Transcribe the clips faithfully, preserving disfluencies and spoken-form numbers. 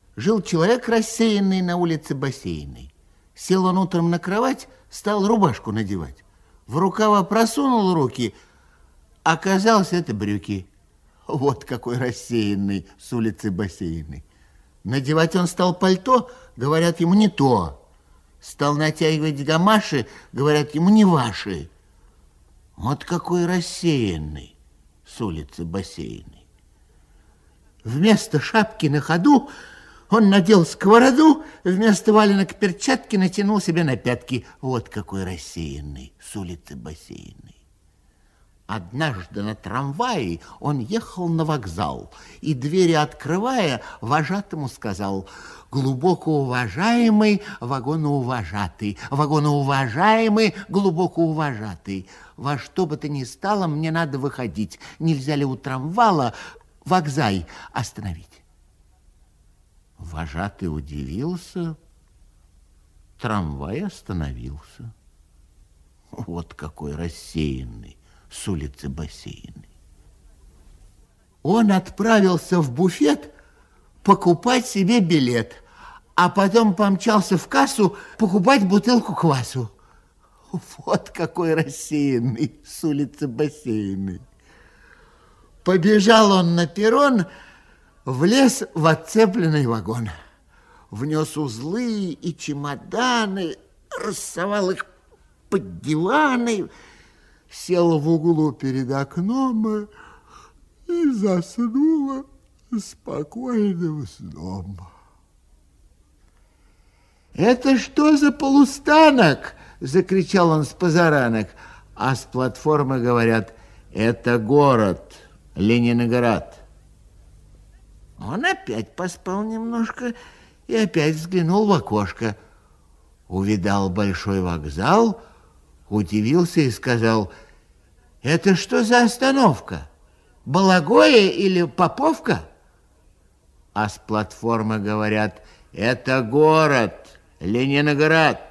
Жил человек рассеянный на улице Бассейной. Сел он утром на кровать, стал рубашку надевать. В рукава просунул руки, оказалось, это брюки. Вот какой рассеянный с улицы Бассейной. Надевать он стал пальто, говорят ему, не то. Стал натягивать гамаши, говорят ему, не ваши. Вот какой рассеянный с улицы Бассейной. Вместо шапки на ходу он надел сковороду, вместо валенок перчатки натянул себе на пятки. Вот какой рассеянный с улицы Бассейной. Однажды на трамвае он ехал на вокзал и, двери открывая, вожатому сказал: глубоко уважаемый вагоноуважатый, вагоноуважаемый глубоко уважатый, во что бы то ни стало, мне надо выходить. Нельзя ли у трамвала вокзай остановить? Вожатый удивился, трамвай остановился. Вот какой рассеянный с улицы Бассейной. Он отправился в буфет покупать себе билет, а потом помчался в кассу покупать бутылку квасу. Вот какой рассеянный с улицы Бассейной. Побежал он на перрон, влез в отцепленный вагон. Внес узлы и чемоданы, рассовал их под диваны, сел в углу перед окном и заснула спокойным сном. «Это что за полустанок?» — закричал он с позаранок. А с платформы говорят: «Это город Ленинград». Он опять поспал немножко и опять взглянул в окошко. Увидал большой вокзал, удивился и сказал: «Это что за остановка? Балагоя или Поповка?» А с платформы говорят: «Это город Ленинград».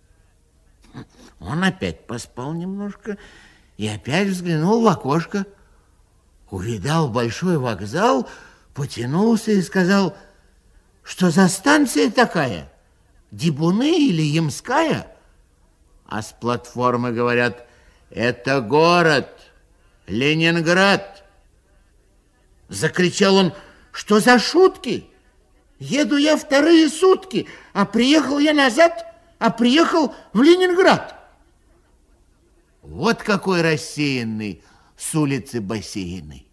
Он опять поспал немножко и опять взглянул в окошко. Увидал большой вокзал, потянулся и сказал: «Что за станция такая? Дибуны или Ямская?» А с платформы говорят: «Это город Ленинград». Закричал он: «Что за шутки? Еду я вторые сутки, а приехал я назад, а приехал в Ленинград». Вот какой рассеянный с улицы Бассейной.